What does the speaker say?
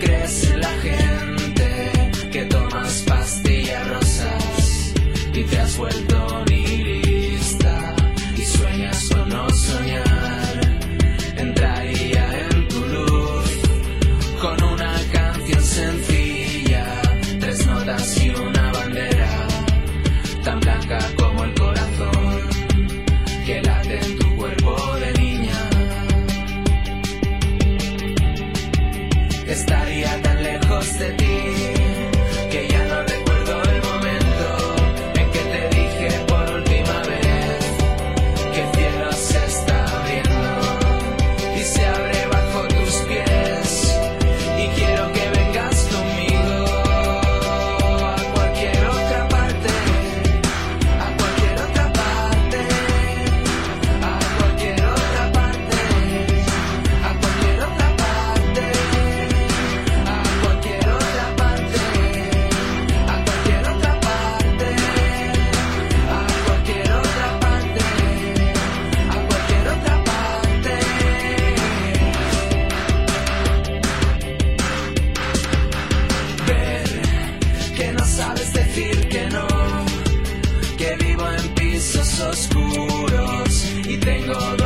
crees en la gente, que tomas pastillas rosas y te has vuelto nihilista y sueñas con no soñar. Entraría en tu luz con una canción sencilla, 3 notas y una bandera tan blanca como el corazón que late en tu cuerpo de niña. Estaría tan lejos de ti que ya no recuerdo el momento en que te dije por última vez que el cielo se está abriendo y se abre bajo tus pies, y quiero que vengas conmigo a cualquier otra parte, a cualquier otra parte, a cualquier otra parte, a cualquier otra parte, a cualquier otra parte, a cualquier otra parte, a cualquier otra parte, a cualquier otra parte. Ver que no sabes decir que no, que vivo en pisos oscuros y tengo